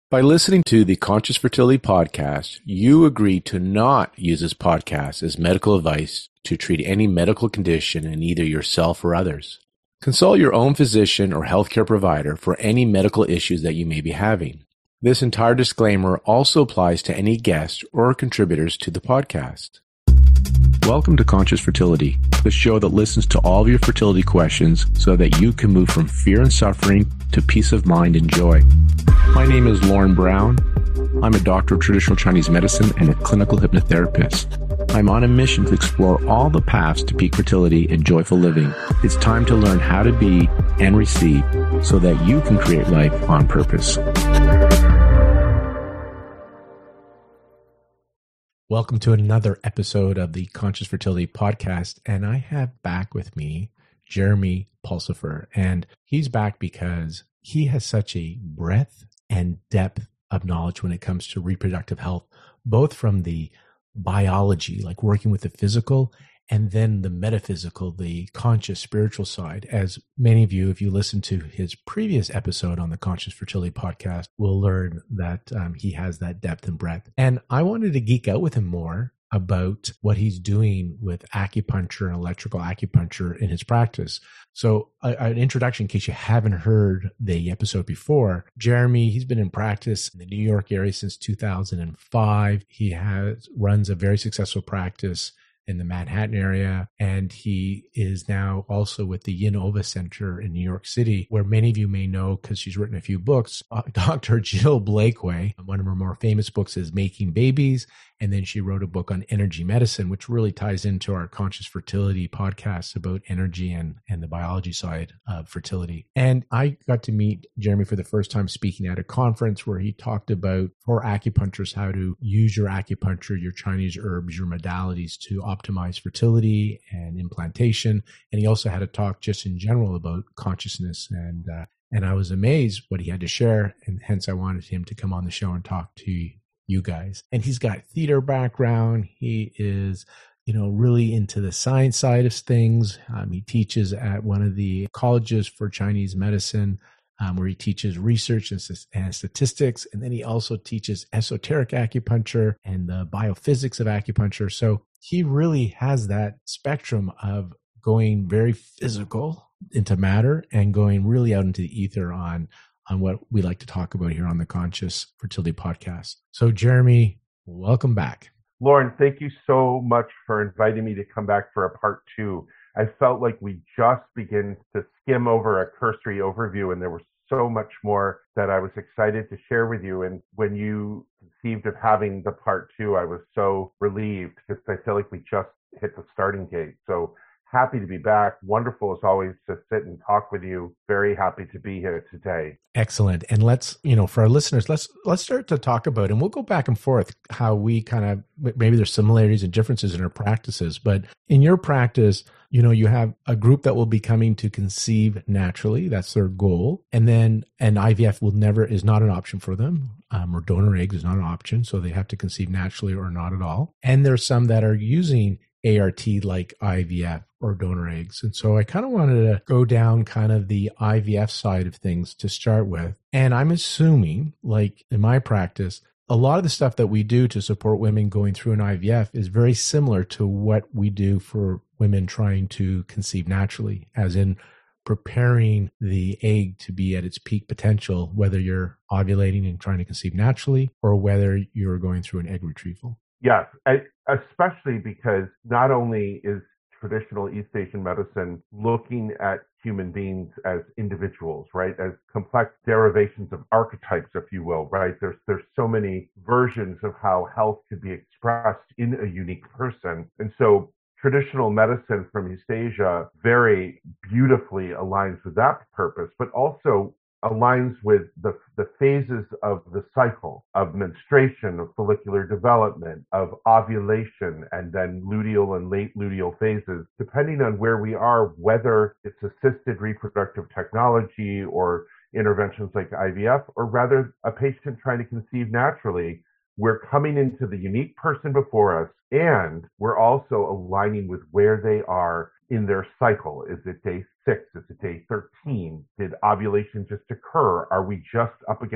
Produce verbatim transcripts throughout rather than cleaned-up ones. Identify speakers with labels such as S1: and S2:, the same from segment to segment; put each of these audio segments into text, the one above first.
S1: By listening to the Conscious Fertility Podcast, you agree to not use this podcast as medical advice to treat any medical condition in either yourself or others. Consult your own physician or healthcare provider for any medical issues that you may be having. This entire disclaimer also applies to any guests or contributors to the podcast. Welcome to Conscious Fertility, the show that listens to all of your fertility questions so that you can move from fear and suffering to peace of mind and joy. My name is Lauren Brown. I'm a doctor of traditional Chinese medicine and a clinical hypnotherapist. I'm on a mission to explore all the paths to peak fertility and joyful living. It's time to learn how to be and receive so that you can create life on purpose. Welcome to another episode of the Conscious Fertility Podcast, and I have back with me Jeremy Pulsifer, and he's back because he has such a breadth and depth of knowledge when it comes to reproductive health, both from the biology, like working with the physical, and then the metaphysical, the conscious spiritual side. As many of you, if you listen to his previous episode on the Conscious Fertility Podcast, will learn that um, he has that depth and breadth. And I wanted to geek out with him more about what he's doing with acupuncture and electrical acupuncture in his practice. So uh, an introduction, in case you haven't heard the episode before, Jeremy, he's been in practice in the New York area since two thousand five. He has runs a very successful practice in the Manhattan area, and he is now also with the Yinova Center in New York City, where many of you may know because she's written a few books. Uh, Doctor Jill Blakeway, one of her more famous books is Making Babies, and then she wrote a book on energy medicine, which really ties into our Conscious Fertility podcast about energy and, and the biology side of fertility. And I got to meet Jeremy for the first time speaking at a conference where he talked about, for acupuncturists, how to use your acupuncture, your Chinese herbs, your modalities to optimize fertility and implantation. And he also had a talk just in general about consciousness. And, uh, and I was amazed what he had to share. And hence I wanted him to come on the show and talk to you guys. And he's got theater background. He is, you know, really into the science side of things. Um, he teaches at one of the colleges for Chinese medicine, um, where he teaches research and, and statistics. And then he also teaches esoteric acupuncture and the biophysics of acupuncture. So he really has that spectrum of going very physical into matter and going really out into the ether on on what we like to talk about here on the Conscious Fertility Podcast. So Jeremy, welcome back.
S2: Lauren, thank you so much for inviting me to come back for a part two. I felt like we just began to skim over a cursory overview, and there was so much more that I was excited to share with you. And when you conceived of having the part two, I was so relieved because I feel like we just hit the starting gate. So happy to be back. Wonderful as always to sit and talk with you. Very happy to be here today.
S1: Excellent. And let's, you know, for our listeners, let's let's start to talk about, and we'll go back and forth how we kind of, maybe there's similarities and differences in our practices. But in your practice, you know, you have a group that will be coming to conceive naturally. That's their goal. And then an I V F will never, is not an option for them, um, or donor eggs is not an option. So they have to conceive naturally or not at all. And there's some that are using A R T like I V F or donor eggs. And so I kind of wanted to go down kind of the I V F side of things to start with. And I'm assuming, like in my practice, a lot of the stuff that we do to support women going through an I V F is very similar to what we do for women trying to conceive naturally, as in preparing the egg to be at its peak potential, whether you're ovulating and trying to conceive naturally or whether you're going through an egg retrieval.
S2: Yes, I, especially because not only is traditional East Asian medicine looking at human beings as individuals, right, as complex derivations of archetypes, if you will, right? There's there's so many versions of how health could be expressed in a unique person. And so traditional medicine from East Asia very beautifully aligns with that purpose, but also aligns with the, the phases of the cycle of menstruation, of follicular development, of ovulation, and then luteal and late luteal phases, depending on where we are, whether it's assisted reproductive technology or interventions like I V F, or rather a patient trying to conceive naturally. We're coming into the unique person before us, and we're also aligning with where they are in their cycle. Is it day six? Is it day thirteen? Did ovulation just occur? Are we just up against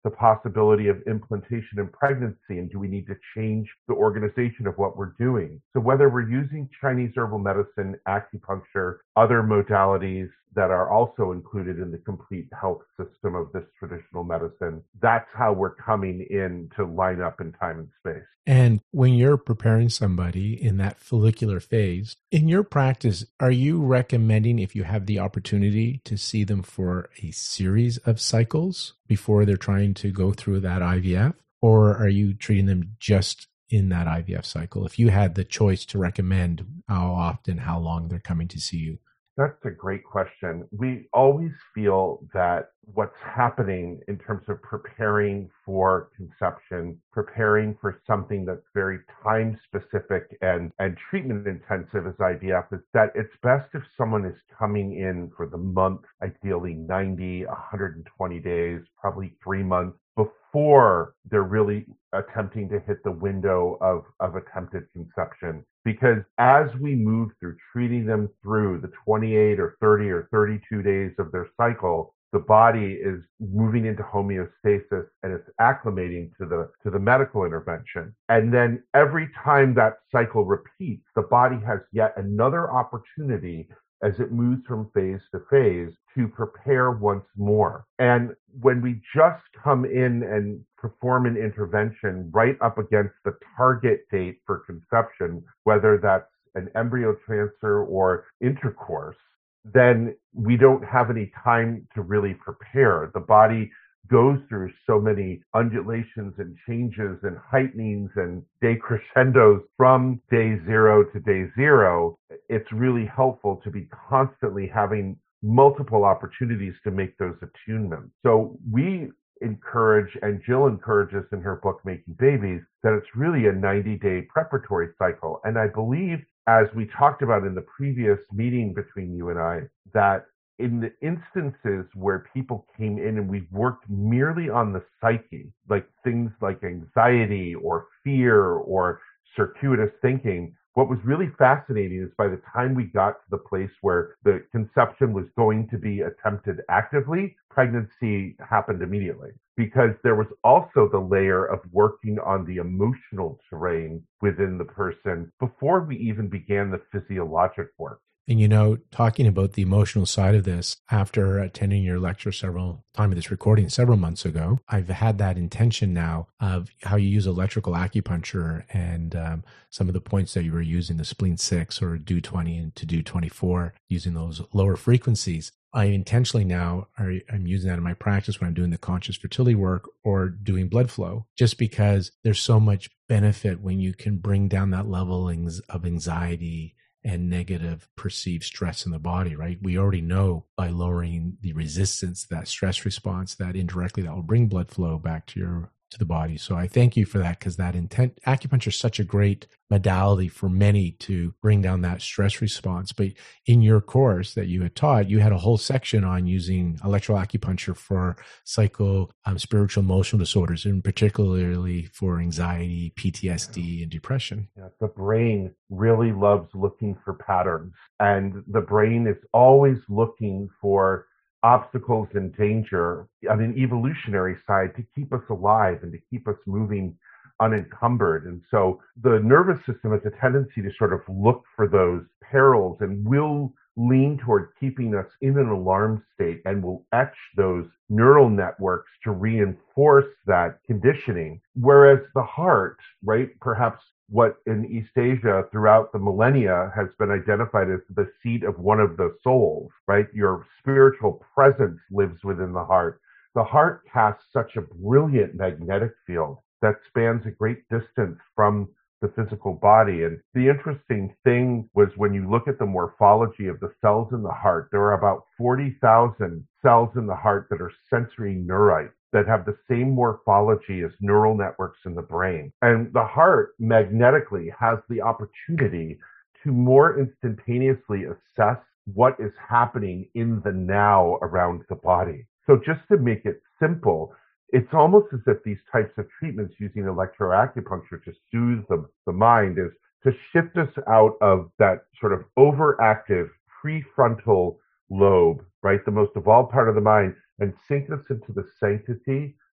S2: the possibility of implantation in pregnancy, and do we need to change the organization of what we're doing? So whether we're using Chinese herbal medicine, acupuncture, other modalities that are also included in the complete health system of this traditional medicine, that's how we're coming in to line up in time and space.
S1: And when you're preparing somebody in that follicular phase, in your practice, are you recommending, if you have the opportunity, to see them for a series of cycles before they're trying to go through that I V F? Or are you treating them just in that I V F cycle? If you had the choice to recommend how often, how long they're coming to see you?
S2: That's a great question. We always feel that what's happening in terms of preparing for conception, preparing for something that's very time specific and, and treatment intensive as I V F, is that it's best if someone is coming in for the month, ideally ninety, one hundred twenty days, probably three months before they're really attempting to hit the window of, of attempted conception. Because as we move through treating them through the twenty-eight or thirty or thirty-two days of their cycle, the body is moving into homeostasis and it's acclimating to the to the medical intervention. And then every time that cycle repeats, the body has yet another opportunity as it moves from phase to phase to prepare once more. And when we just come in and perform an intervention right up against the target date for conception, whether that's an embryo transfer or intercourse, then we don't have any time to really prepare. The body goes through so many undulations and changes and heightenings and decrescendos from day zero to day zero. It's really helpful to be constantly having multiple opportunities to make those attunements. So we encourage, and Jill encourages in her book, Making Babies, that it's really a ninety-day preparatory cycle. And I believe, as we talked about in the previous meeting between you and I, that in the instances where people came in and we worked merely on the psyche, like things like anxiety or fear or circuitous thinking, what was really fascinating is by the time we got to the place where the conception was going to be attempted actively, pregnancy happened immediately. Because there was also the layer of working on the emotional terrain within the person before we even began the physiologic work.
S1: And, you know, talking about the emotional side of this, after attending your lecture several time of this recording several months ago, I've had that intention now of how you use electrical acupuncture and um, some of the points that you were using, the spleen six or D U twenty and to D U twenty-four, using those lower frequencies. I intentionally now are, I'm using that in my practice when I'm doing the conscious fertility work or doing blood flow, just because there's so much benefit when you can bring down that level of anxiety and negative perceived stress in the body, right? We already know by lowering the resistance, that stress response, that indirectly that will bring blood flow back to your to the body. So I thank you for that, because that intent, acupuncture is such a great modality for many to bring down that stress response. But in your course that you had taught, you had a whole section on using electroacupuncture for psycho, um, spiritual emotional disorders, and particularly for anxiety, P T S D, and depression.
S2: Yeah, the brain really loves looking for patterns, and the brain is always looking for obstacles and danger on an evolutionary side to keep us alive and to keep us moving unencumbered. And so the nervous system has a tendency to sort of look for those perils and will lean toward keeping us in an alarm state and will etch those neural networks to reinforce that conditioning. Whereas the heart, right, perhaps what in East Asia throughout the millennia has been identified as the seat of one of the souls, right? Your spiritual presence lives within the heart. The heart casts such a brilliant magnetic field that spans a great distance from the physical body. And the interesting thing was, when you look at the morphology of the cells in the heart, there are about forty thousand cells in the heart that are sensory neurites that have the same morphology as neural networks in the brain. And the heart magnetically has the opportunity to more instantaneously assess what is happening in the now around the body. So just to make it simple, it's almost as if these types of treatments using electroacupuncture to soothe the, the mind is to shift us out of that sort of overactive prefrontal lobe, right, the most evolved part of the mind, and sink us into the sanctity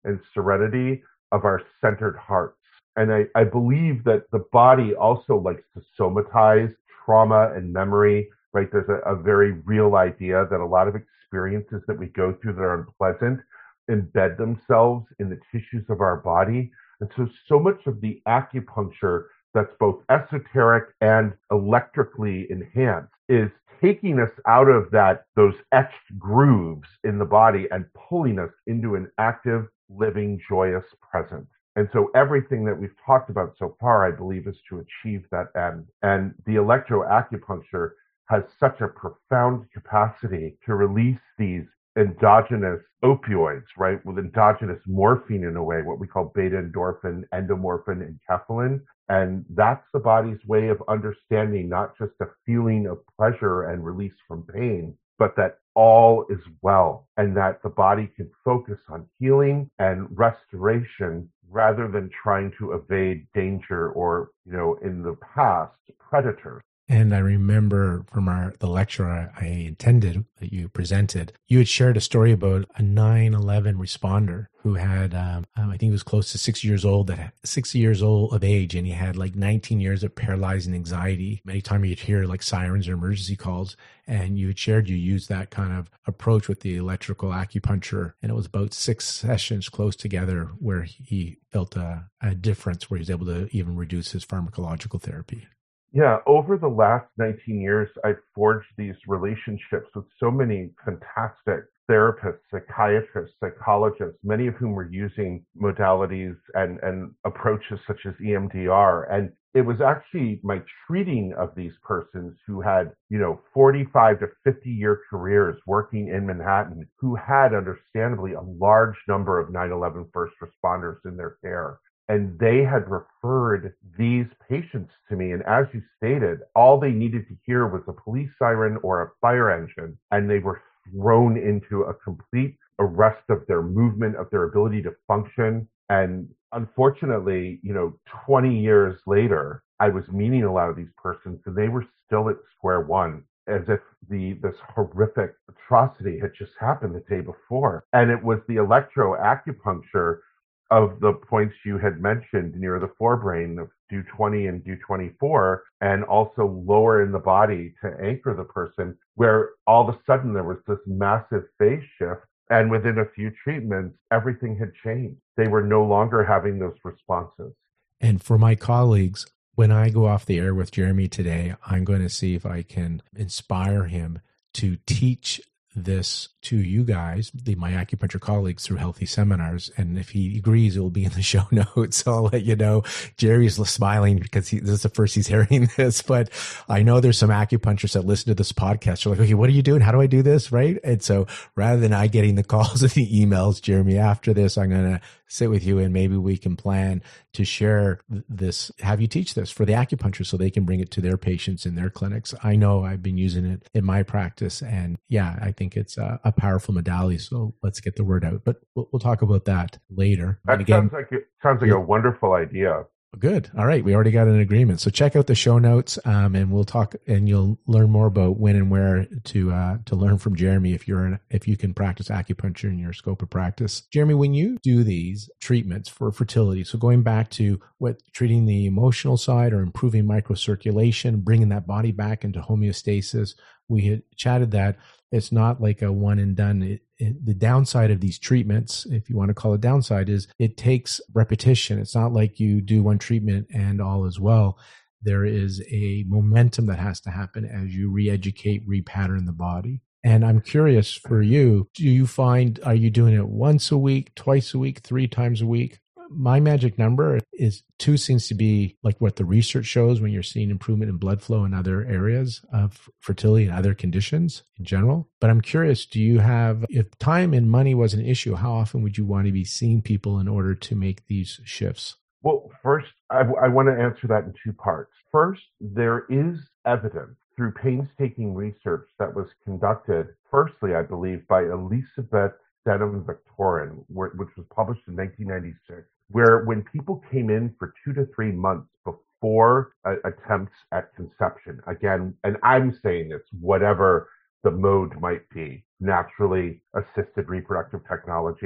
S2: and serenity of our centered hearts. And I, I believe that the body also likes to somatize trauma and memory, right? There's a, a very real idea that a lot of experiences that we go through that are unpleasant embed themselves in the tissues of our body. And so, so much of the acupuncture that's both esoteric and electrically enhanced is taking us out of that, those etched grooves in the body and pulling us into an active, living, joyous present. And so everything that we've talked about so far, I believe, is to achieve that end. And the electroacupuncture has such a profound capacity to release these endogenous opioids, right, with endogenous morphine in a way, what we call beta endorphin, endomorphin, and enkephalin. And that's the body's way of understanding not just a feeling of pleasure and release from pain, but that all is well and that the body can focus on healing and restoration rather than trying to evade danger or, you know, in the past, predators.
S1: And I remember from our the lecture I, I attended that you presented, you had shared a story about a nine eleven responder who had, um, um, I think he was close to six years old, that six years old of age, and he had like nineteen years of paralyzing anxiety. Anytime you'd hear like sirens or emergency calls, and you had shared you used that kind of approach with the electrical acupuncture, and it was about six sessions close together where he felt a, a difference, where he was able to even reduce his pharmacological therapy.
S2: Yeah, over the last nineteen years, I've forged these relationships with so many fantastic therapists, psychiatrists, psychologists, many of whom were using modalities and, and approaches such as E M D R. And it was actually my treating of these persons who had, you know, forty-five to fifty year careers working in Manhattan, who had understandably a large number of nine eleven first responders in their care. And they had referred these patients to me. And as you stated, all they needed to hear was a police siren or a fire engine, and they were thrown into a complete arrest of their movement, of their ability to function. And unfortunately, you know, twenty years later, I was meeting a lot of these persons, and they were still at square one, as if the this horrific atrocity had just happened the day before. And it was the electroacupuncture of the points you had mentioned near the forebrain of D twenty and D twenty-four, and also lower in the body to anchor the person, where all of a sudden there was this massive phase shift. And within a few treatments, everything had changed. They were no longer having those responses.
S1: And for my colleagues, when I go off the air with Jeremy today, I'm going to see if I can inspire him to teach this to you guys, the my acupuncture colleagues, through Healthy Seminars. And if he agrees, it will be in the show notes. I'll let you know. Jerry's smiling because he, this is the first he's hearing this, but I know there's some acupuncturists that listen to this podcast. They're like, okay, what are you doing? How do I do this? Right. And so rather than I getting the calls and the emails, Jeremy, after this, I'm going to sit with you and maybe we can plan to share this, have you teach this for the acupuncture so they can bring it to their patients in their clinics. I know I've been using it in my practice, and yeah, I think it's a, a powerful modality. So let's get the word out, but we'll, we'll talk about that later.
S2: That again, sounds like it sounds like yeah. a wonderful idea.
S1: Good. All right. We already got an agreement. So check out the show notes, um, and we'll talk, and you'll learn more about when and where to uh, to learn from Jeremy if you're an, if you can practice acupuncture in your scope of practice. Jeremy, when you do these treatments for fertility, so going back to what treating the emotional side or improving microcirculation, bringing that body back into homeostasis, we had chatted that it's not like a one and done. It, it, the downside of these treatments, if you want to call it downside, is it takes repetition. It's not like you do one treatment and all is well. There is a momentum that has to happen as you re-educate, repattern the body. And I'm curious for you, do you find, are you doing it once a week, twice a week, three times a week? My magic number is two, seems to be like what the research shows when you're seeing improvement in blood flow in other areas of fertility and other conditions in general. But I'm curious, do you have, if time and money was an issue, how often would you want to be seeing people in order to make these shifts?
S2: Well, first, I, I want to answer that in two parts. First, there is evidence through painstaking research that was conducted, firstly, I believe, by Elizabeth Denham Victorin, which was published in nineteen ninety-six, where when people came in for two to three months before uh, attempts at conception, again, and I'm saying this, whatever the mode might be, naturally assisted reproductive technology,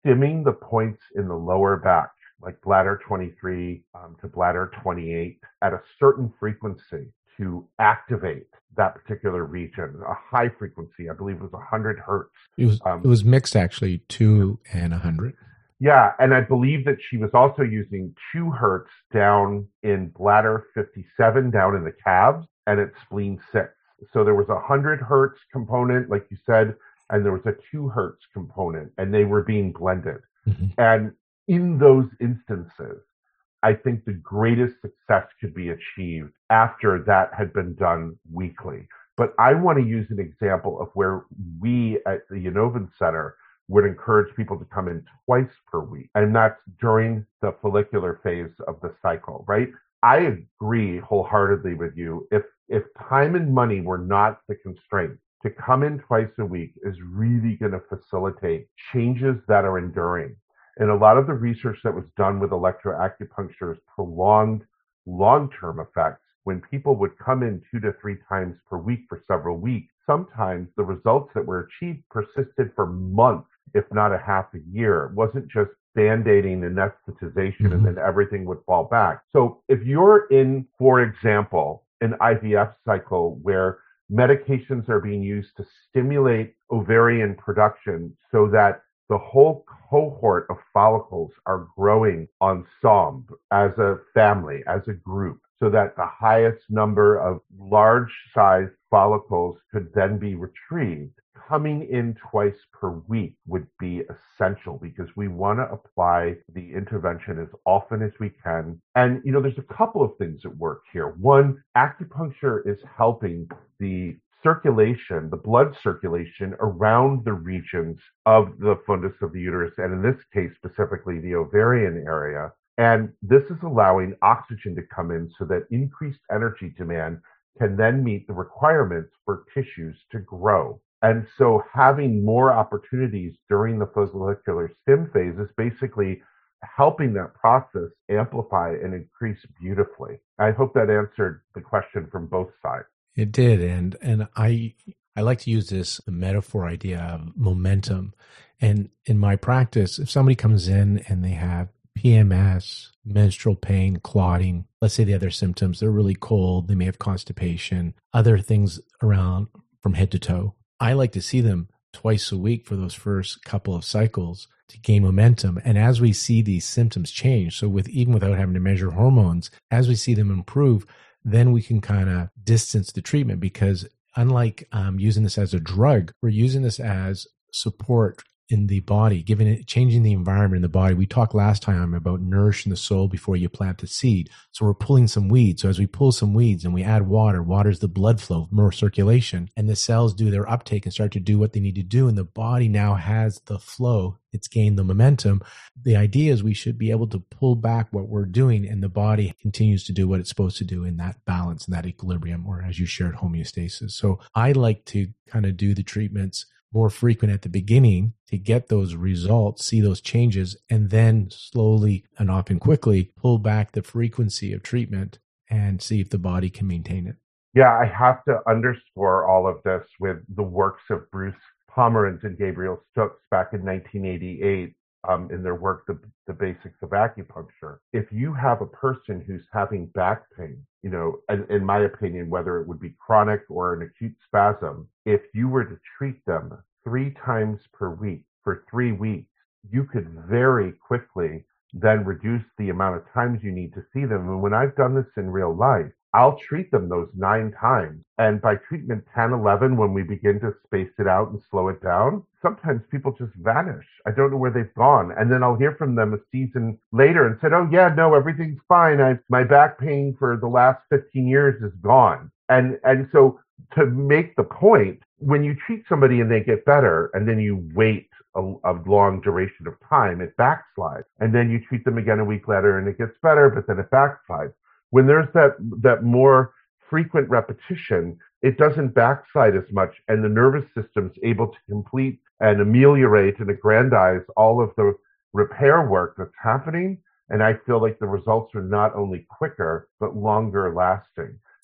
S2: stimming the points in the lower back, like bladder twenty-three um, to bladder twenty-eight, at a certain frequency to activate that particular region, a high frequency. I believe it was one hundred hertz.
S1: It was
S2: Um,
S1: it was mixed actually, two and a hundred.
S2: Yeah, and I believe that she was also using two hertz down in bladder fifty-seven, down in the calves, and at spleen six. So there was a one hundred hertz component, like you said, and there was a two hertz component, and they were being blended.
S1: Mm-hmm.
S2: And in those instances, I think the greatest success could be achieved after that had been done weekly. But I want to use an example of where we at the Yanovan Center would encourage people to come in twice per week, and that's during the follicular phase of the cycle, right? I agree wholeheartedly with you. If if time and money were not the constraint, to come in twice a week is really going to facilitate changes that are enduring. And a lot of the research that was done with electroacupuncture's prolonged long-term effects, when people would come in two to three times per week for several weeks, sometimes the results that were achieved persisted for months, if not a half a year. It wasn't just band-aiding and anesthetization, mm-hmm. and then everything would fall back. So if you're in, for example, an I V F cycle where medications are being used to stimulate ovarian production so that the whole cohort of follicles are growing ensemble as a family, as a group, so that the highest number of large-sized follicles could then be retrieved. Coming in twice per week would be essential because we want to apply the intervention as often as we can. And, you know, there's a couple of things at work here. One, acupuncture is helping the circulation, the blood circulation around the regions of the fundus of the uterus, and in this case, specifically the ovarian area. And this is allowing oxygen to come in so that increased energy demand can then meet the requirements for tissues to grow. And so having more opportunities during the follicular stim phase is basically helping that process amplify and increase beautifully. I hope that answered the question from both sides.
S1: It did. And and I I like to use this metaphor idea of momentum. And in my practice, if somebody comes in and they have P M S, menstrual pain, clotting, let's say the other symptoms, they're really cold, they may have constipation, other things around from head to toe. I like to see them twice a week for those first couple of cycles to gain momentum. And as we see these symptoms change, so with even without having to measure hormones, as we see them improve, then we can kind of distance the treatment, because unlike um, using this as a drug, we're using this as support in the body, giving it, changing the environment in the body. We talked last time about nourishing the soul before you plant the seed. So we're pulling some weeds. So as we pull some weeds and we add water, water's the blood flow, more circulation, and the cells do their uptake and start to do what they need to do. And the body now has the flow. It's gained the momentum. The idea is we should be able to pull back what we're doing, and the body continues to do what it's supposed to do in that balance, in that equilibrium, or as you shared, homeostasis. So I like to kind of do the treatments more frequent at the beginning to get those results, see those changes, and then slowly and often quickly pull back the frequency of treatment and see if the body can maintain it.
S2: Yeah, I have to underscore all of this with the works of Bruce Pomerantz and Gabriel Stokes back in nineteen eighty-eight um, in their work, the, the Basics of Acupuncture. If you have a person who's having back pain, you know, and in my opinion, whether it would be chronic or an acute spasm, if you were to treat them three times per week for three weeks, you could very quickly then reduce the amount of times you need to see them. And when I've done this in real life, I'll treat them those nine times. And by treatment ten, eleven, when we begin to space it out and slow it down, sometimes people just vanish. I don't know where they've gone. And then I'll hear from them a season later and said, oh yeah, no, everything's fine. I, my back pain for the last fifteen years is gone. And, and so to make the point, when you treat somebody and they get better and then you wait a, a long duration of time, it backslides. And then you treat them again a week later and it gets better, but then it backslides. When there's that, that more frequent repetition, it doesn't backslide as much, and the nervous system's able to complete and ameliorate and aggrandize all of the repair work that's happening. And I feel like the results are not only quicker, but longer lasting.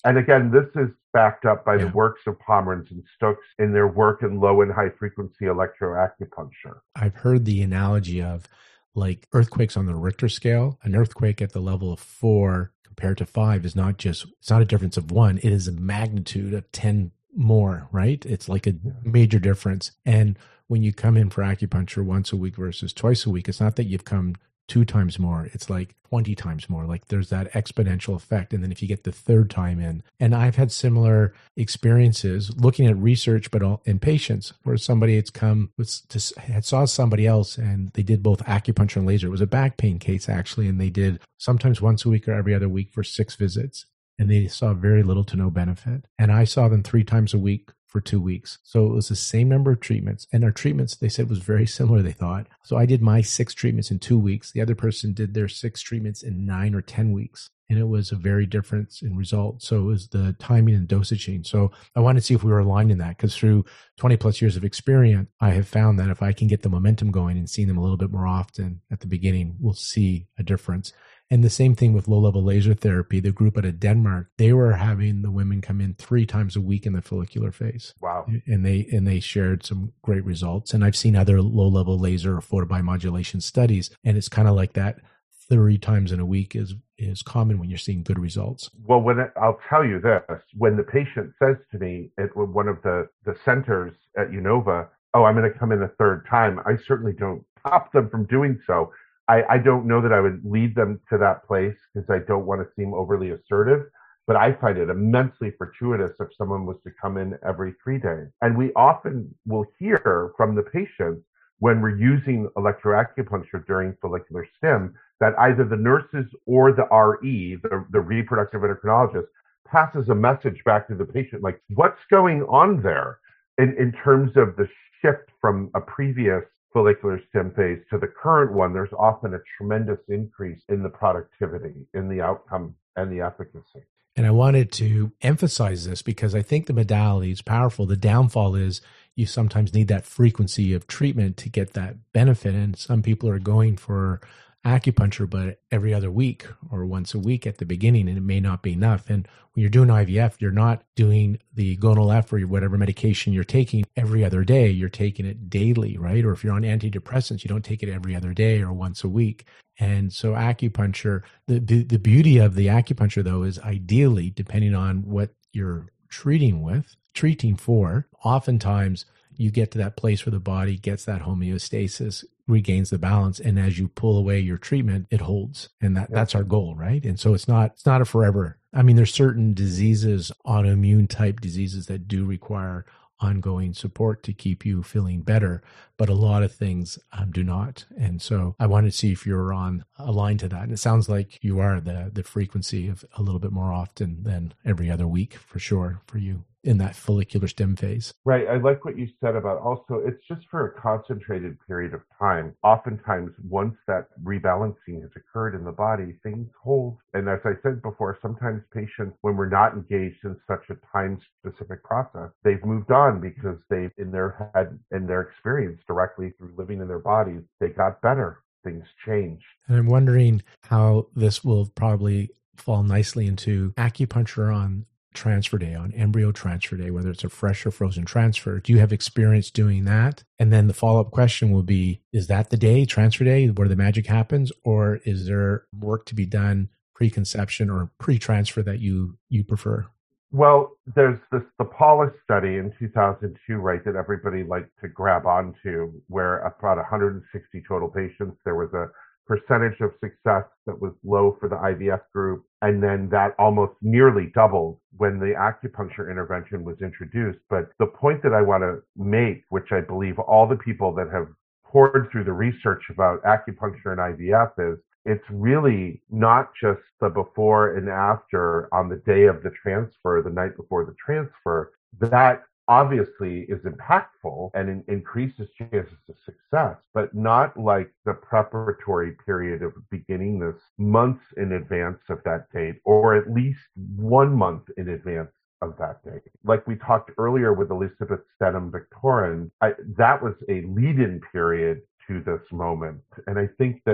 S2: And again, this is backed up by
S1: Yeah.
S2: the works of Pomerance and Stokes in their work in low and high frequency electroacupuncture.
S1: I've heard the analogy of like earthquakes on the Richter scale. An earthquake at the level of four compared to five is not just, it's not a difference of one, it is a magnitude of ten more, right? It's like a major difference. And when you come in for acupuncture once a week versus twice a week, it's not that you've come two times more, it's like twenty times more. Like there's that exponential effect. And then if you get the third time in, and I've had similar experiences looking at research, but all in patients where somebody had come was to, had saw somebody else and they did both acupuncture and laser. It was a back pain case actually. And they did sometimes once a week or every other week for six visits. And they saw very little to no benefit. And I saw them three times a week for two weeks. So it was the same number of treatments. And our treatments, they said, was very similar, they thought. So I did my six treatments in two weeks. The other person did their six treatments in nine or ten weeks. And it was a very difference in results. So it was the timing and dosaging. So I wanted to see if we were aligned in that, because through twenty plus years of experience, I have found that if I can get the momentum going and seeing them a little bit more often at the beginning, we'll see a difference. And the same thing with low-level laser therapy. The group out of Denmark, they were having the women come in three times a week in the follicular phase.
S2: Wow.
S1: And they and they shared some great results. And I've seen other low-level laser or photobiomodulation studies, and it's kind of like that three times in a week is is common when you're seeing good results.
S2: Well, when it, I'll tell you this, when the patient says to me at one of the, the centers at Unova, oh, I'm going to come in a third time, I certainly don't stop them from doing so. I, I don't know that I would lead them to that place because I don't want to seem overly assertive, but I find it immensely fortuitous if someone was to come in every three days. And we often will hear from the patients when we're using electroacupuncture during follicular stim that either the nurses or the R E, the, the reproductive endocrinologist, passes a message back to the patient, like, what's going on there in, in terms of the shift from a previous follicular stim phase to the current one. There's often a tremendous increase in the productivity, in the outcome, and the efficacy.
S1: And I wanted to emphasize this because I think the modality is powerful. The downfall is you sometimes need that frequency of treatment to get that benefit. And some people are going for acupuncture, but every other week or once a week at the beginning, and it may not be enough. And when you're doing I V F, you're not doing the Gonal-F or whatever medication you're taking every other day. You're taking it daily, right? Or if you're on antidepressants, you don't take it every other day or once a week. And so acupuncture, the, the, the beauty of the acupuncture, though, is ideally, depending on what you're treating with, treating for, oftentimes you get to that place where the body gets that homeostasis, regains the balance, and as you pull away your treatment, it holds. And that, that's our goal, right? And so it's not it's not a forever. I mean, there's certain diseases, autoimmune type diseases, that do require ongoing support to keep you feeling better, but a lot of things um, do not. And so I wanted to see if you're on aligned to that. And it sounds like you are. The the frequency of a little bit more often than every other week, for sure, for you in that follicular stim phase.
S2: Right. I like what you said about also it's just for a concentrated period of time. Oftentimes, once that rebalancing has occurred in the body, things hold. And as I said before, sometimes patients, when we're not engaged in such a time-specific process, they've moved on because they've, in their head, in their experience directly through living in their bodies, they got better. Things changed.
S1: And I'm wondering how this will probably fall nicely into acupuncture on transfer day, on embryo transfer day, whether it's a fresh or frozen transfer. Do you have experience doing that? And then the follow-up question will be, is that the day, transfer day, where the magic happens? Or is there work to be done pre-conception or pre-transfer that you you prefer?
S2: Well, there's this the Paulus study in two thousand two, right, that everybody liked to grab onto, where about one hundred sixty total patients, there was a percentage of success that was low for the I V F group, and then that almost nearly doubled when the acupuncture intervention was introduced. But the point that I want to make, which I believe all the people that have poured through the research about acupuncture and I V F, is it's really not just the before and after on the day of the transfer, the night before the transfer. That obviously is impactful and in, increases chances of success, but not like the preparatory period of beginning this months in advance of that date, or at least one month in advance of that date. Like we talked earlier with Elizabeth Steadham-Victorin, I, that was a lead-in period to this moment. And I think that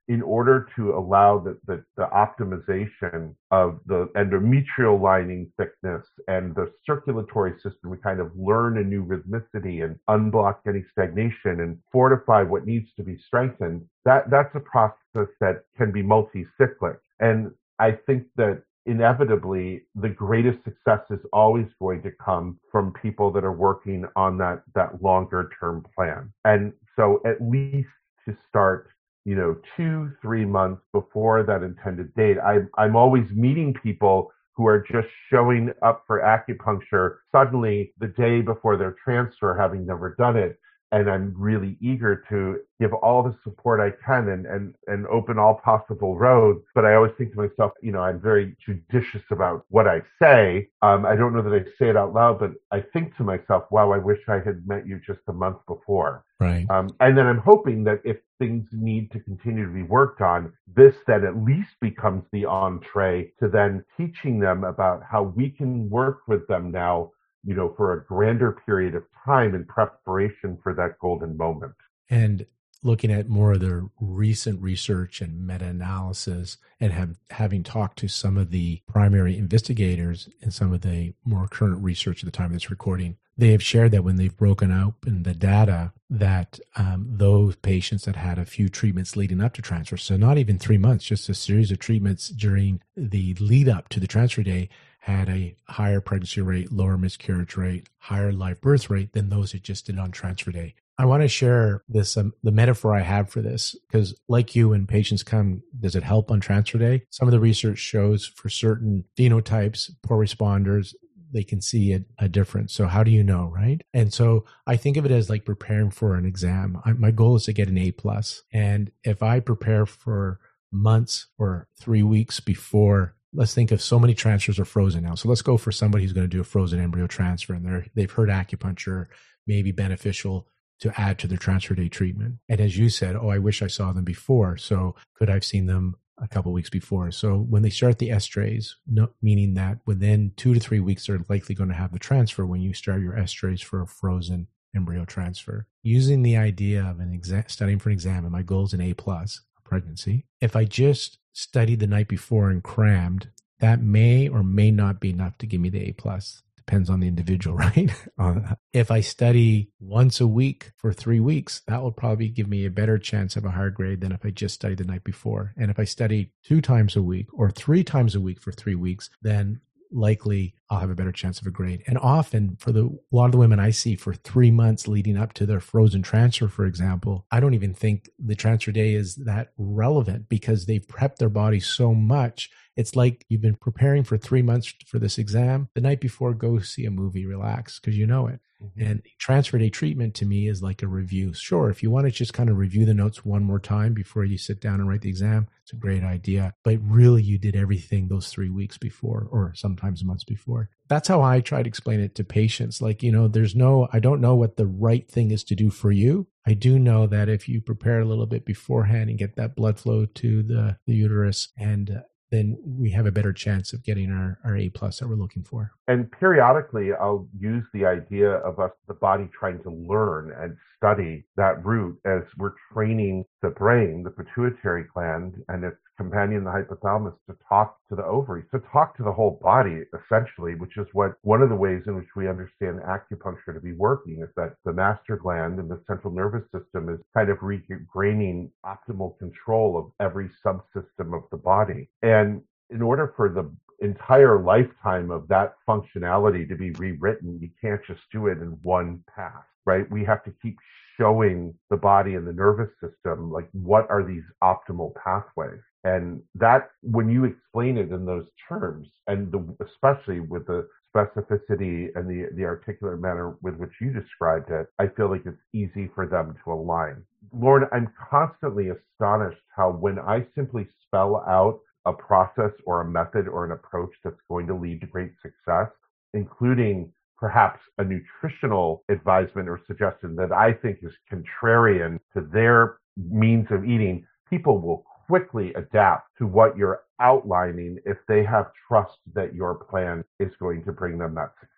S2: in order to allow the, the, the optimization of the endometrial lining thickness and the circulatory system, we kind of learn a new rhythmicity and unblock any stagnation and fortify what needs to be strengthened. That that's a process that can be multi-cyclic. And I think that inevitably the greatest success is always going to come from people that are working on that that longer term plan. And so at least to start, you know, two, three months before that intended date, I'm I'm always meeting people who are just showing up for acupuncture suddenly the day before their transfer, having never done it. And I'm really eager to give all the support I can and, and, and open all possible roads. But I always think to myself, you know, I'm very judicious about what I say. Um, I don't know that I say it out loud, but I think to myself, wow, I wish I had met you just a month before.
S1: Right.
S2: Um, and then I'm hoping that if things need to continue to be worked on, this then at least becomes the entree to then teaching them about how we can work with them now, you know, for a grander period of time in preparation for that golden moment.
S1: And looking at more of the recent research and meta-analysis and have, having talked to some of the primary investigators in some of the more current research at the time of this recording, they have shared that when they've broken out in the data that um, those patients that had a few treatments leading up to transfer, so not even three months, just a series of treatments during the lead up to the transfer day, had a higher pregnancy rate, lower miscarriage rate, higher live birth rate than those that just did on transfer day. I want to share this, um, the metaphor I have for this, because like you, when patients come, does it help on transfer day? Some of the research shows for certain phenotypes, poor responders, they can see a, a difference. So how do you know, right? And so I think of it as like preparing for an exam. I, my goal is to get an A plus. And if I prepare for months or three weeks before, let's think of so many transfers are frozen now. So let's go for somebody who's going to do a frozen embryo transfer and they're, they've heard acupuncture may be beneficial to add to their transfer day treatment. And as you said, oh, I wish I saw them before. So could I have seen them a couple of weeks before? So when they start the estrays, no, meaning that within two to three weeks, they're likely going to have the transfer when you start your estrays for a frozen embryo transfer. Using the idea of an exam, studying for an exam, and my goal is an A plus pregnancy. If I just studied the night before and crammed, that may or may not be enough to give me the A plus. Depends on the individual, right? uh, if I study once a week for three weeks, that will probably give me a better chance of a higher grade than if I just studied the night before. And if I study two times a week or three times a week for three weeks, then likely I'll have a better chance of a grade. And often for the a lot of the women I see for three months leading up to their frozen transfer, for example, I don't even think the transfer day is that relevant because they've prepped their body so much. It's like you've been preparing for three months for this exam. The night before, go see a movie, relax, because you know it. Mm-hmm. And transfer day treatment to me is like a review. Sure, if you want to just kind of review the notes one more time before you sit down and write the exam, it's a great idea. But really, you did everything those three weeks before or sometimes months before. That's how I try to explain it to patients. Like, you know, there's no, I don't know what the right thing is to do for you. I do know that if you prepare a little bit beforehand and get that blood flow to the, the uterus, and uh, then we have a better chance of getting our, our A plus that we're looking for.
S2: And periodically, I'll use the idea of us, the body trying to learn and study that route as we're training the brain, the pituitary gland, and its companion, the hypothalamus, to talk to the ovaries, to talk to the whole body, essentially, which is what one of the ways in which we understand acupuncture to be working is that the master gland and the central nervous system is kind of regaining optimal control of every subsystem of the body. And in order for the entire lifetime of that functionality to be rewritten, you can't just do it in one pass, right? We have to keep showing the body and the nervous system, like, what are these optimal pathways? And that, when you explain it in those terms, and the, especially with the specificity and the, the articulate manner with which you described it, I feel like it's easy for them to align. Lauren, I'm constantly astonished how when I simply spell out a process or a method or an approach that's going to lead to great success, including perhaps a nutritional advisement or suggestion that I think is contrarian to their means of eating, people will quickly adapt to what you're outlining if they have trust that your plan is going to bring them that success.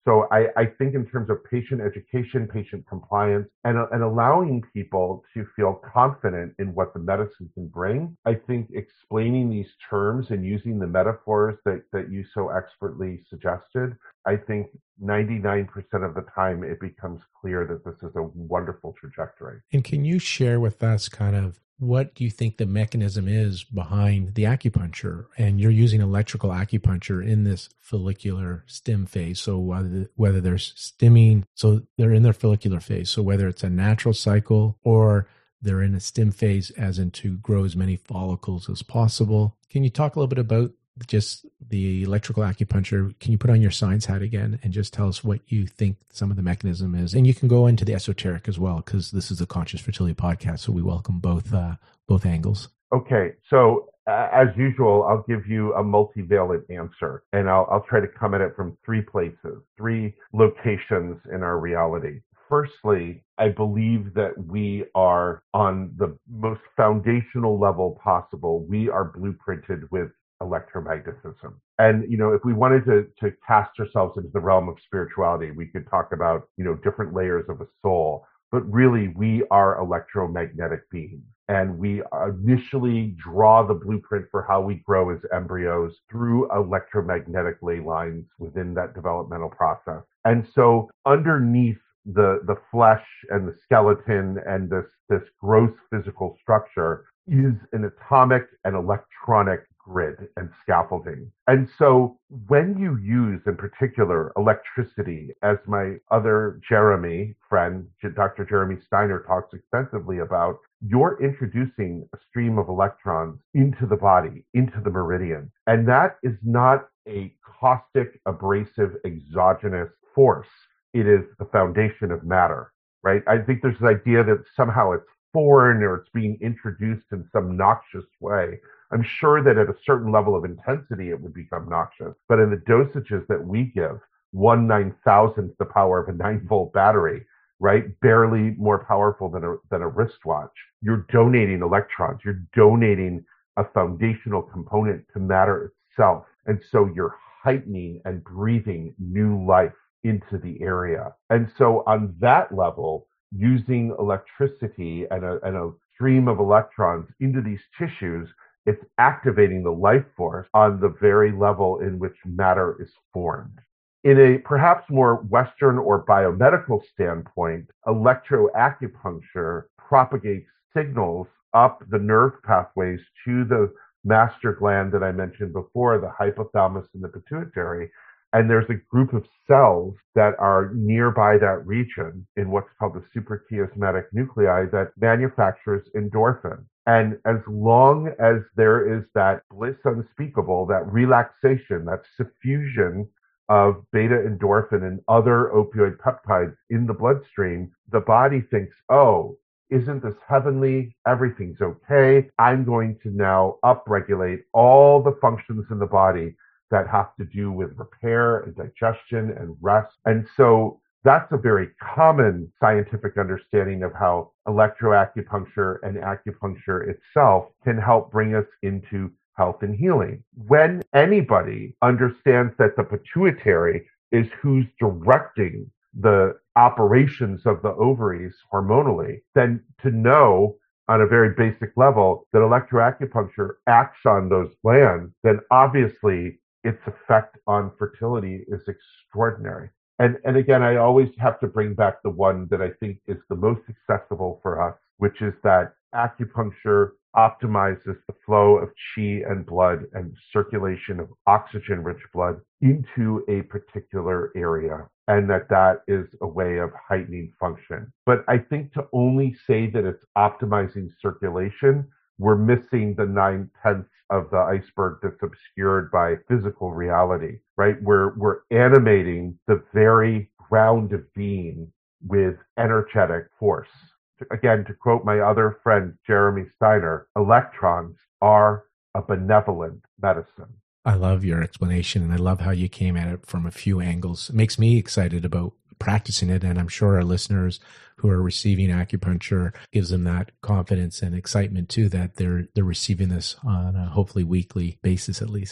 S2: So I, I think in terms of patient education, patient compliance, and, and allowing people to feel confident in what the medicine can bring, I think explaining these terms and using the metaphors that, that you so expertly suggested, I think ninety-nine percent of the time it becomes clear that this is a wonderful trajectory.
S1: And can you share with us kind of what do you think the mechanism is behind the acupuncture? And you're using electrical acupuncture in this follicular stim phase. So whether, whether there's stimming, so they're in their follicular phase. So whether it's a natural cycle or they're in a stim phase as in to grow as many follicles as possible. Can you talk a little bit about just the electrical acupuncture? Can you put on your science hat again and just tell us what you think some of the mechanism is? And you can go into the esoteric as well, because this is a Conscious Fertility podcast, so we welcome both uh, both angles.
S2: Okay, so uh, as usual, I'll give you a multivalent answer, and I'll, I'll try to come at it from three places, three locations in our reality. Firstly, I believe that we are on the most foundational level possible. We are blueprinted with electromagnetism. And, you know, if we wanted to, to cast ourselves into the realm of spirituality, we could talk about, you know, different layers of a soul. But really, we are electromagnetic beings. And we initially draw the blueprint for how we grow as embryos through electromagnetic ley lines within that developmental process. And so underneath the, the flesh and the skeleton and this, this gross physical structure is an atomic and electronic grid and scaffolding. And so when you use, in particular, electricity, as my other Jeremy friend, Doctor Jeremy Steiner, talks extensively about, you're introducing a stream of electrons into the body, into the meridian. And that is not a caustic, abrasive, exogenous force. It is the foundation of matter, right? I think there's this idea that somehow it's foreign or it's being introduced in some noxious way. I'm sure that at a certain level of intensity, it would become noxious. But in the dosages that we give, one nine thousandth the power of a nine volt battery, right? Barely more powerful than a, than a wristwatch. You're donating electrons. You're donating a foundational component to matter itself. And so you're heightening and breathing new life into the area. And so on that level, using electricity and a, and a stream of electrons into these tissues, it's activating the life force on the very level in which matter is formed. In a perhaps more Western or biomedical standpoint, electroacupuncture propagates signals up the nerve pathways to the master gland that I mentioned before, the hypothalamus and the pituitary. And there's a group of cells that are nearby that region in what's called the suprachiasmatic nuclei that manufactures endorphin. And as long as there is that bliss unspeakable, that relaxation, that suffusion of beta endorphin and other opioid peptides in the bloodstream, the body thinks, oh, isn't this heavenly? Everything's okay. I'm going to now upregulate all the functions in the body that have to do with repair and digestion and rest. And so that's a very common scientific understanding of how electroacupuncture and acupuncture itself can help bring us into health and healing. When anybody understands that the pituitary is who's directing the operations of the ovaries hormonally, then to know on a very basic level that electroacupuncture acts on those glands, then obviously its effect on fertility is extraordinary. And, and again, I always have to bring back the one that I think is the most accessible for us, which is that acupuncture optimizes the flow of qi and blood and circulation of oxygen-rich blood into a particular area, and that that is a way of heightening function. But I think to only say that it's optimizing circulation, we're missing the nine-tenths of the iceberg that's obscured by physical reality, right? We're, we're animating the very ground of being with energetic force. Again, to quote my other friend, Jeremy Steiner, electrons are a benevolent medicine.
S1: I love your explanation, and I love how you came at it from a few angles. It makes me excited about practicing it, and I'm sure our listeners who are receiving acupuncture gives them that confidence and excitement too, that they're they're receiving this on a hopefully weekly basis at least.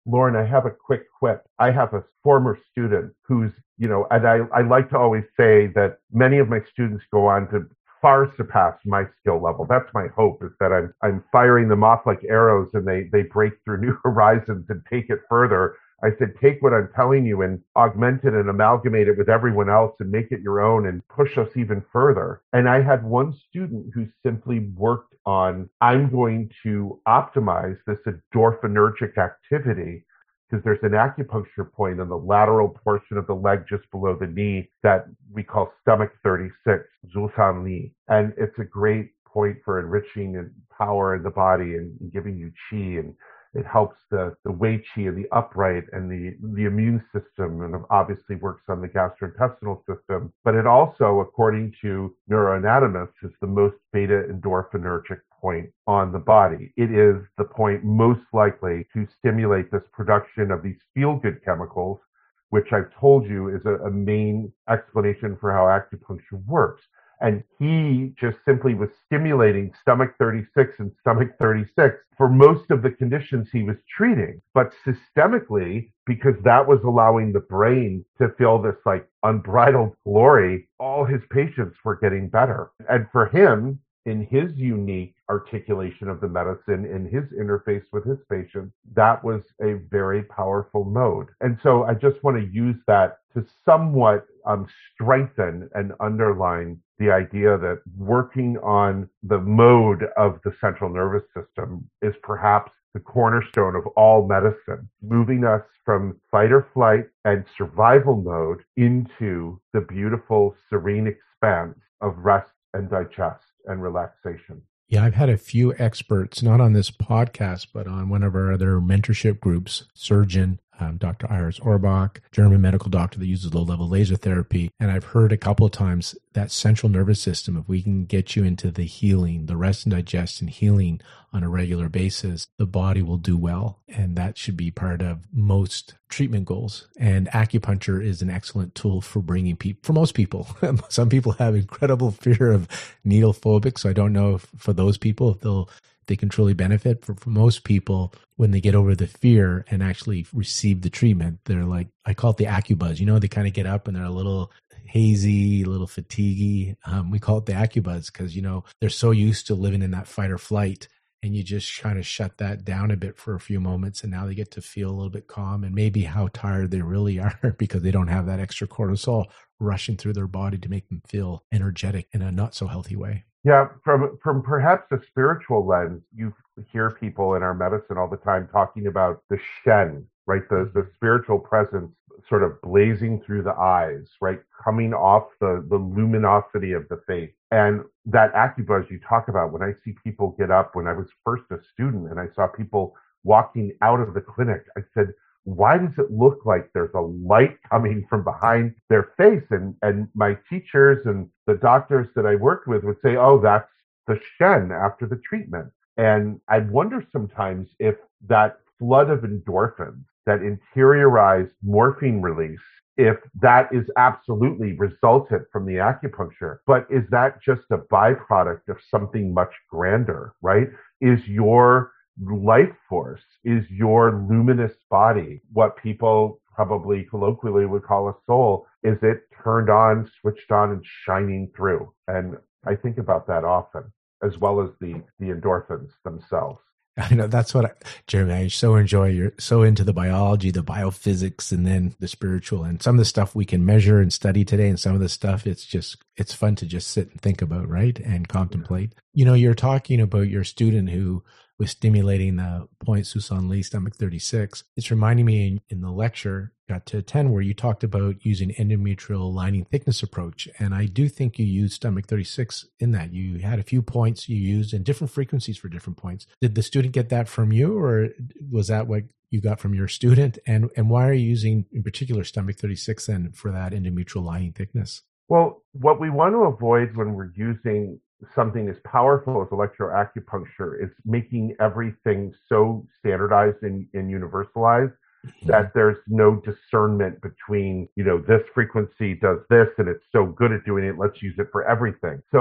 S2: Lauren, I have a quick quip. I have a former student who's, you know, and I, I like to always say that many of my students go on to far surpass my skill level. That's my hope, is that I'm I'm firing them off like arrows and they they break through new horizons and take it further. I said, take what I'm telling you and augment it and amalgamate it with everyone else and make it your own and push us even further. And I had one student who simply worked on, I'm going to optimize this endorphinergic activity, because there's an acupuncture point on the lateral portion of the leg just below the knee that we call stomach thirty-six, Zulsan Li. And it's a great point for enriching and power in the body and giving you qi, and it helps the, the wei qi and the upright and the, the immune system, and obviously works on the gastrointestinal system. But it also, according to neuroanatomists, is the most beta endorphinergic point on the body. It is the point most likely to stimulate this production of these feel-good chemicals, which I've told you is a, a main explanation for how acupuncture works. And he just simply was stimulating stomach thirty-six and stomach thirty-six for most of the conditions he was treating. But systemically, because that was allowing the brain to feel this like unbridled glory, all his patients were getting better. And for him, in his unique articulation of the medicine, in his interface with his patients, that was a very powerful mode. And so I just want to use that to somewhat um, strengthen and underline the idea that working on the mode of the central nervous system is perhaps the cornerstone of all medicine, moving us from fight or flight and survival mode into the beautiful, serene expanse of rest and digest and relaxation.
S1: Yeah, I've had a few experts, not on this podcast, but on one of our other mentorship groups, surgeon, um, Doctor Iris Orbach, German medical doctor that uses low-level laser therapy. And I've heard a couple of times that central nervous system, if we can get you into the healing, the rest and digest and healing on a regular basis, the body will do well. And that should be part of most treatment goals. And acupuncture is an excellent tool for bringing people, for most people. Some people have incredible fear of needle phobic. So I don't know if for those people, if they'll they can truly benefit. For, for most people, when they get over the fear and actually receive the treatment, they're like, I call it the acubuzz. You know, they kind of get up and they're a little hazy, a little fatiguey. Um, we call it the acubuzz because, you know, they're so used to living in that fight or flight. And you just kind of shut that down a bit for a few moments. And now they get to feel a little bit calm and maybe how tired they really are because they don't have that extra cortisol rushing through their body to make them feel energetic in a not so healthy way.
S2: Yeah, from from perhaps a spiritual lens, you hear people in our medicine all the time talking about the Shen, right? The the spiritual presence sort of blazing through the eyes, right? Coming off the, the luminosity of the face. And that acubuzz you talk about, when I see people get up, when I was first a student and I saw people walking out of the clinic, I said, why does it look like there's a light coming from behind their face? And and my teachers and the doctors that I worked with would say, oh, that's the Shen after the treatment. And I wonder sometimes if that flood of endorphins, that interiorized morphine release, if that is absolutely resulted from the acupuncture, but is that just a byproduct of something much grander, right? Is your life force, is your luminous body, what people probably colloquially would call a soul, is it turned on, switched on, and shining through? And I think about that often, as well as the, the endorphins themselves.
S1: I know that's what I, Jeremy, I so enjoy. You're so into the biology, the biophysics, and then the spiritual, and some of the stuff we can measure and study today. And some of the stuff, it's just, it's fun to just sit and think about, right? And contemplate. You know, you're talking about your student who was stimulating the point Zulsan Li stomach thirty-six. It's reminding me in, in the lecture got to attend where you talked about using endometrial lining thickness approach. And I do think you used stomach thirty-six in that. You had a few points you used and different frequencies for different points. Did the student get that from you, or was that what you got from your student? And, and why are you using in particular stomach thirty-six then for that endometrial lining thickness?
S2: Well, what we want to avoid when we're using something as powerful as electroacupuncture is making everything so standardized and, and universalized mm-hmm. that there's no discernment between, you know, this frequency does this and it's so good at doing it, let's use it for everything. So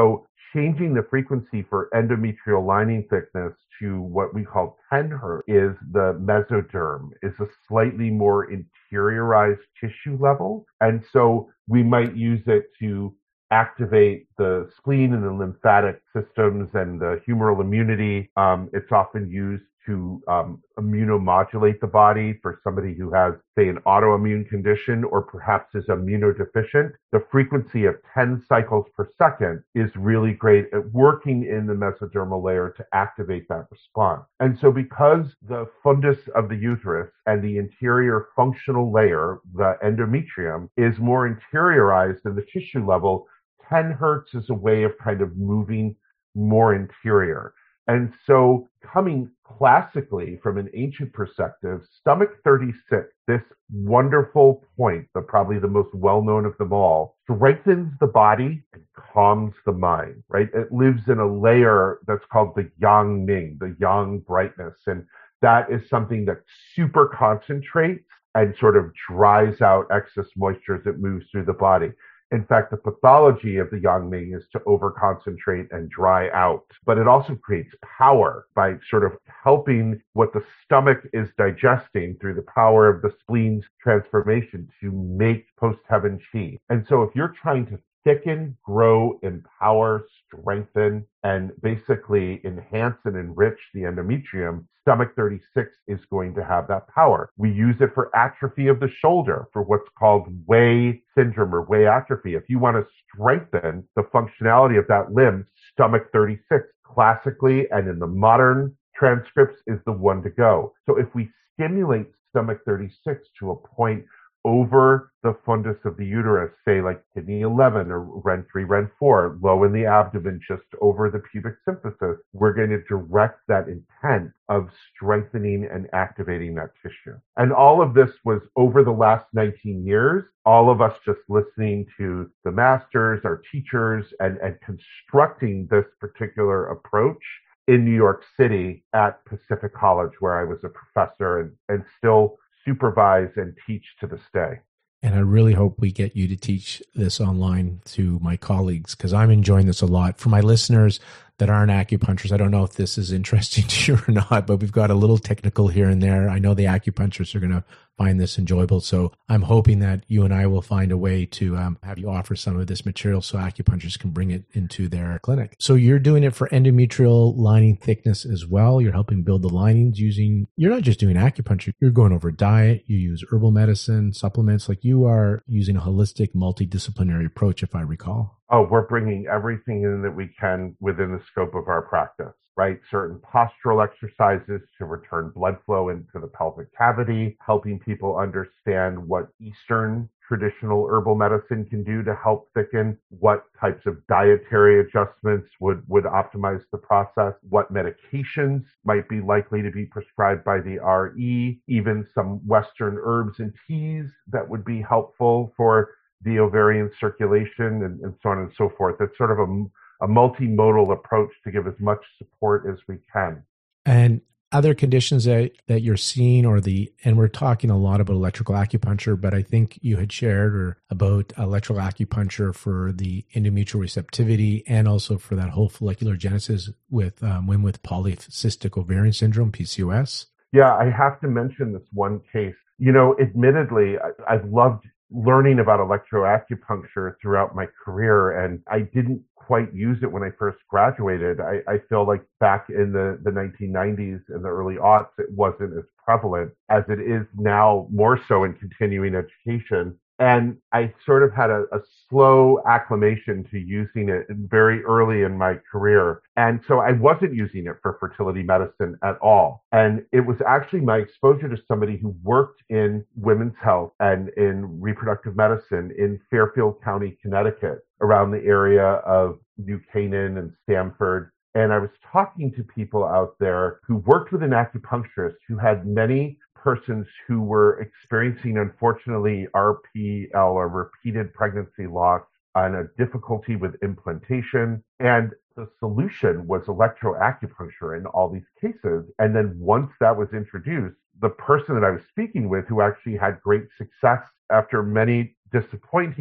S2: changing the frequency for endometrial lining thickness to what we call ten hertz is the mesoderm, is a slightly more interiorized tissue level. And so we might use it to activate the spleen and the lymphatic systems and the humoral immunity. Um, it's often used to um, immunomodulate the body for somebody who has, say, an autoimmune condition or perhaps is immunodeficient. The frequency of ten cycles per second is really great at working in the mesodermal layer to activate that response. And so because the fundus of the uterus and the interior functional layer, the endometrium, is more interiorized in the tissue level, ten hertz is a way of kind of moving more interior. And so coming classically from an ancient perspective, stomach thirty-six, this wonderful point, the probably the most well-known of them all, strengthens the body and calms the mind, right? It lives in a layer that's called the yang ming, the yang brightness. And that is something that super concentrates and sort of dries out excess moisture as it moves through the body. In fact, the pathology of the yang ming is to overconcentrate and dry out, but it also creates power by sort of helping what the stomach is digesting through the power of the spleen's transformation to make post-heaven qi. And so if you're trying to thicken, grow, empower, strengthen, and basically enhance and enrich the endometrium, stomach thirty-six is going to have that power. We use it for atrophy of the shoulder, for what's called Wei syndrome or Wei atrophy. If you want to strengthen the functionality of that limb, stomach thirty-six, classically and in the modern transcripts, is the one to go. So if we stimulate stomach thirty-six to a point over the fundus of the uterus, say like kidney eleven or R E N three, R E N four, low in the abdomen, just over the pubic symphysis, we're going to direct that intent of strengthening and activating that tissue. And all of this was over the last nineteen years, all of us just listening to the masters, our teachers, and, and constructing this particular approach in New York City at Pacific College, where I was a professor and, and still supervise and teach to this day.
S1: And I really hope we get you to teach this online to my colleagues, because I'm enjoying this a lot. For my listeners that aren't acupuncturists, I don't know if this is interesting to you or not, but we've got a little technical here and there. I know the acupuncturists are going to find this enjoyable. So I'm hoping that you and I will find a way to um, have you offer some of this material so acupuncturists can bring it into their clinic. So you're doing it for endometrial lining thickness as well. You're helping build the linings using, you're not just doing acupuncture, you're going over diet, you use herbal medicine, supplements, like you are using a holistic multidisciplinary approach, if I recall.
S2: Oh, we're bringing everything in that we can within the scope of our practice, right? Certain postural exercises to return blood flow into the pelvic cavity, helping people understand what Eastern traditional herbal medicine can do to help thicken, what types of dietary adjustments would, would optimize the process, what medications might be likely to be prescribed by the R E, even some Western herbs and teas that would be helpful for the ovarian circulation, and, and so on and so forth. It's sort of a, a multimodal approach to give as much support as we can.
S1: And other conditions that, that you're seeing, or the, and we're talking a lot about electrical acupuncture, but I think you had shared or about electrical acupuncture for the endometrial receptivity and also for that whole follicular genesis with um, women with polycystic ovarian syndrome, P C O S.
S2: Yeah, I have to mention this one case. You know, admittedly, I, I've loved learning about electroacupuncture throughout my career, and I didn't quite use it when I first graduated. I, I feel like back in the, the nineteen nineties and the early aughts, it wasn't as prevalent as it is now, more so in continuing education. And I sort of had a, a slow acclimation to using it very early in my career. And so I wasn't using it for fertility medicine at all. And it was actually my exposure to somebody who worked in women's health and in reproductive medicine in Fairfield County, Connecticut, around the area of New Canaan and Stamford. And I was talking to people out there who worked with an acupuncturist who had many persons who were experiencing, unfortunately, R P L, or repeated pregnancy loss, and a difficulty with implantation. And the solution was electroacupuncture in all these cases. And then once that was introduced, the person that I was speaking with, who actually had great success after many disappointing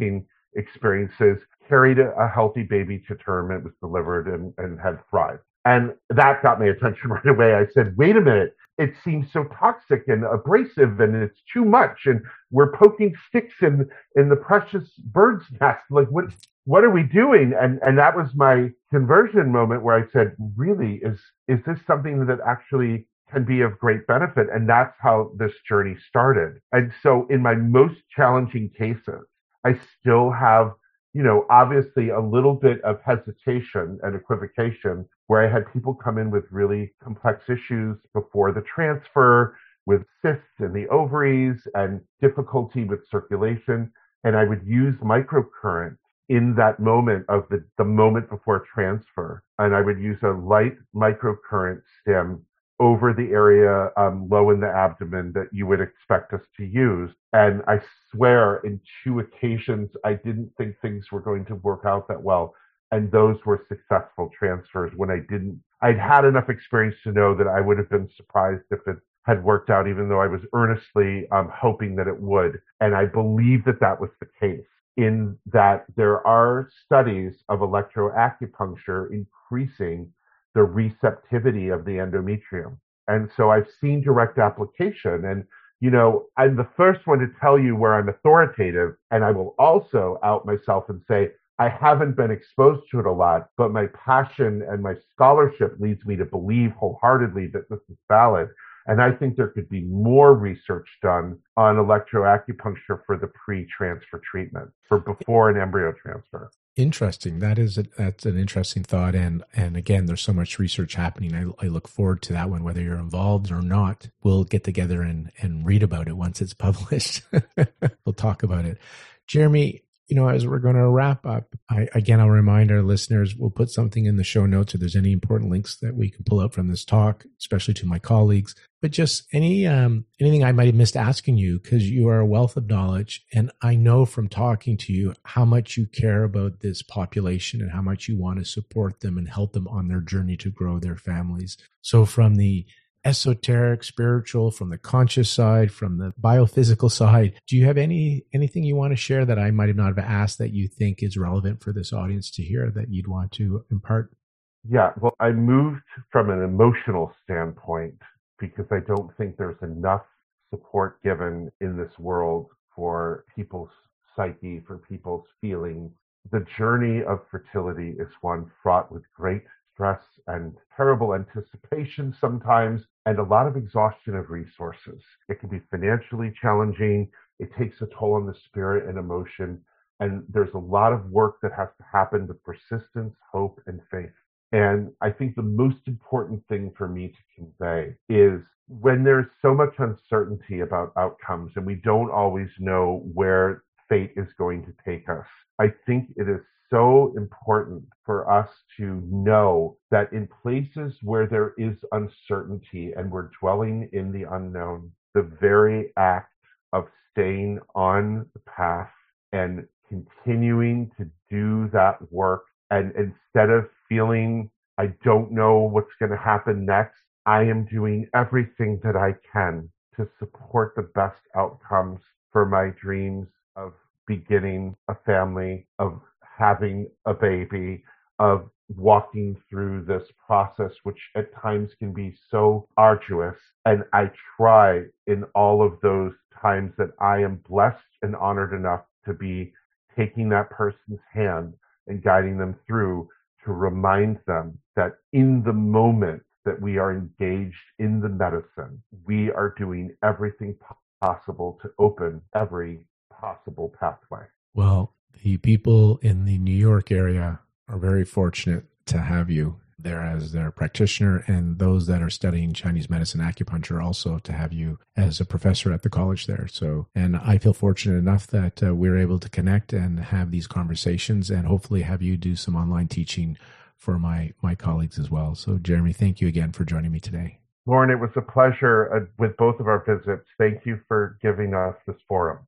S2: experiences, carried a, a healthy baby to term. It was delivered and, and had thrived. And that got my attention right away. I said, wait a minute, it seems so toxic and abrasive and it's too much. And we're poking sticks in, in the precious bird's nest. Like, what, what are we doing? And, and that was my conversion moment where I said, really, is, is this something that actually can be of great benefit? And that's how this journey started. And so in my most challenging cases, I still have, you know, obviously a little bit of hesitation and equivocation where I had people come in with really complex issues before the transfer, with cysts in the ovaries and difficulty with circulation. And I would use microcurrent in that moment of the, the moment before transfer. And I would use a light microcurrent stim over the area um, low in the abdomen that you would expect us to use. And I swear in two occasions, I didn't think things were going to work out that well. And those were successful transfers when I didn't, I'd had enough experience to know that I would have been surprised if it had worked out, even though I was earnestly um, hoping that it would. And I believe that that was the case, in that there are studies of electroacupuncture increasing the receptivity of the endometrium. And so I've seen direct application. And, you know, I'm the first one to tell you where I'm authoritative. And I will also out myself and say, I haven't been exposed to it a lot, but my passion and my scholarship leads me to believe wholeheartedly that this is valid. And I think there could be more research done on electroacupuncture for the pre-transfer treatment, for before an embryo transfer.
S1: Interesting. That is a, that's an interesting thought. And and again, there's so much research happening. I, I look forward to that one, whether you're involved or not. We'll get together and, and read about it once it's published. We'll talk about it. Jeremy, you know, as we're going to wrap up, I, again, I'll remind our listeners, we'll put something in the show notes if there's any important links that we can pull out from this talk, especially to my colleagues, but just any um, anything I might have missed asking you, because you are a wealth of knowledge. And I know from talking to you how much you care about this population and how much you want to support them and help them on their journey to grow their families. So from the esoteric, spiritual, from the conscious side, from the biophysical side, do you have any anything you want to share that I might have not have asked that you think is relevant for this audience to hear that you'd want to impart?
S2: Yeah, well, I moved from an emotional standpoint because I don't think there's enough support given in this world for people's psyche, for people's feelings. The journey of fertility is one fraught with great stress and terrible anticipation sometimes, and a lot of exhaustion of resources. It can be financially challenging. It takes a toll on the spirit and emotion. And there's a lot of work that has to happen with persistence, hope, and faith. And I think the most important thing for me to convey is when there's so much uncertainty about outcomes and we don't always know where fate is going to take us, I think it is so important for us to know that in places where there is uncertainty and we're dwelling in the unknown, the very act of staying on the path and continuing to do that work, and instead of feeling, I don't know what's going to happen next, I am doing everything that I can to support the best outcomes for my dreams of beginning a family, of having a baby, of walking through this process, which at times can be so arduous. And I try in all of those times that I am blessed and honored enough to be taking that person's hand and guiding them through, to remind them that in the moment that we are engaged in the medicine, we are doing everything possible to open every possible pathway.
S1: Well, the people in the New York area are very fortunate to have you there as their practitioner, and those that are studying Chinese medicine acupuncture also to have you as a professor at the college there. So, and I feel fortunate enough that uh, we're able to connect and have these conversations, and hopefully have you do some online teaching for my, my colleagues as well. So Jeremy, thank you again for joining me today.
S2: Lauren, it was a pleasure uh, with both of our visits. Thank you for giving us this forum.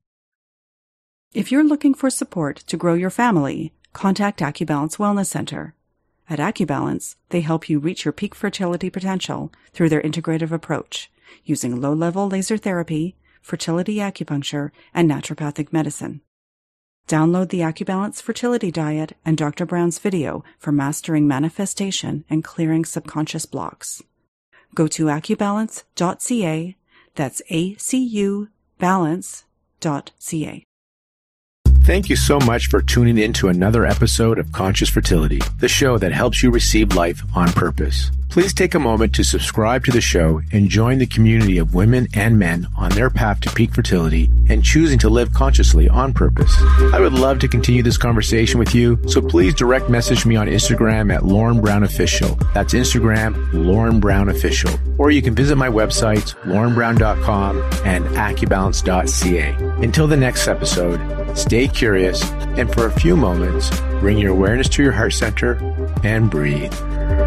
S3: If you're looking for support to grow your family, contact AcuBalance Wellness Center. At AcuBalance, they help you reach your peak fertility potential through their integrative approach, using low-level laser therapy, fertility acupuncture, and naturopathic medicine. Download the AccuBalance Fertility Diet and Doctor Brown's video for mastering manifestation and clearing subconscious blocks. Go to accubalance dot c a, that's A C U balance dot c a.
S1: Thank you so much for tuning in to another episode of Conscious Fertility, the show that helps you receive life on purpose. Please take a moment to subscribe to the show and join the community of women and men on their path to peak fertility and choosing to live consciously on purpose. I would love to continue this conversation with you, so please direct message me on Instagram at Lauren Brown Official. That's Instagram, Lauren Brown Official. Or you can visit my websites, lauren brown dot com and accubalance dot c a. Until the next episode, stay curious and for a few moments, bring your awareness to your heart center and breathe.